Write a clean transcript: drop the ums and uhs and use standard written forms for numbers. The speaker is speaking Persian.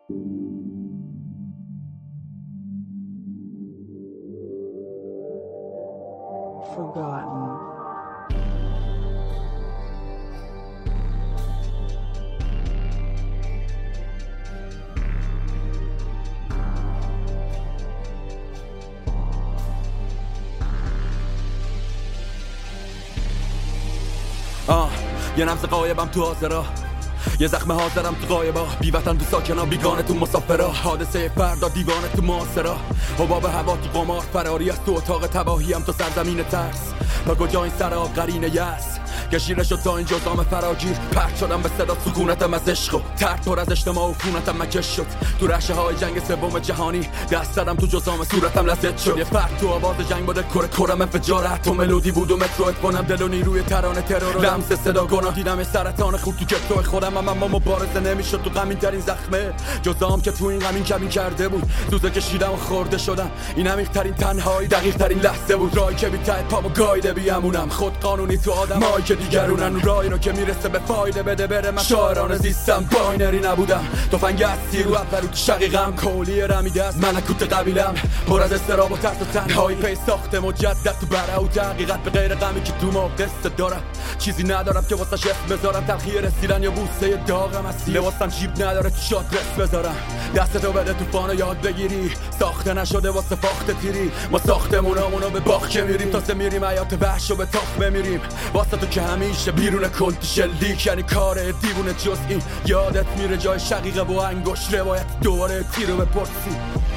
Forgotten. یه نبض قایبم تو حاضرا، یه زخم حاضرم تو غایبا، بی وطن تو ساکنا، بیگانه تو مسافرا، حادثه فردا دیوانه تو معاصرا، حباب هوا تو قمار، فراری از تو اتاق تباهیم تو سرزمین ترس، تا کجا این سراب قرینه یس کشیره شد تا این جزام فراگیر، پرد شدم به صدا سکونتم از عشق و ترد پر از اجتماع و خونتم مکش شد، تو رشه های جنگ سوم جهانی دست زدم تو جزام صورتم لزد شد، یه فرد تو آواز جنگ بوده کره کرم انفجاره، تو ملودی بود و مترو کنم دل و نیروی ترانه ترور لمس صدا کنم، دیدم سرطان خود تو کتو خودم، اما مبارزه نمیشد تو غمین ترین زخمه جزام که تو این غمین کمین کرده بود، دوزه کشیدم و خورده شدم، این عمیق ترین تنهایی دقیق ترین لحظه بود، راهی که بی ته پامو گایده بیامونم، خود قانونی تو آدمایی که دیگرونن، راهی رو که میرسه به فایده بده بره، من شاعرانه زیستم باینری نبودم، تفنگ از تیر و اولو تو شقیقم، کولی رمیده از ملکوت قبیلم، پر از استراب و ترس و تنهایی، پی ساخت مجدد تو بره و حقیقت به غیر غمی که تو ما قصه دارم، چیزی ندارم که واسه اسم بذارم، تلخی رسیدن یا بوسه داغم از لباسم جیب نداره تو شادرس بذارم، دستتو بده طوفانو یاد بگیری، ساخته نشده واسه فاخت تیری، ما ساختمونامونو به باغ میریم، تازه میریم حیات وحشو به تاخ بمیریم، واسه تو که همیشه بیرون کلت شلیک، یعنی کار دیوونه جز این، یادت میره جای شقیقه و انگوش روایت دوباره تیرو بپرسی.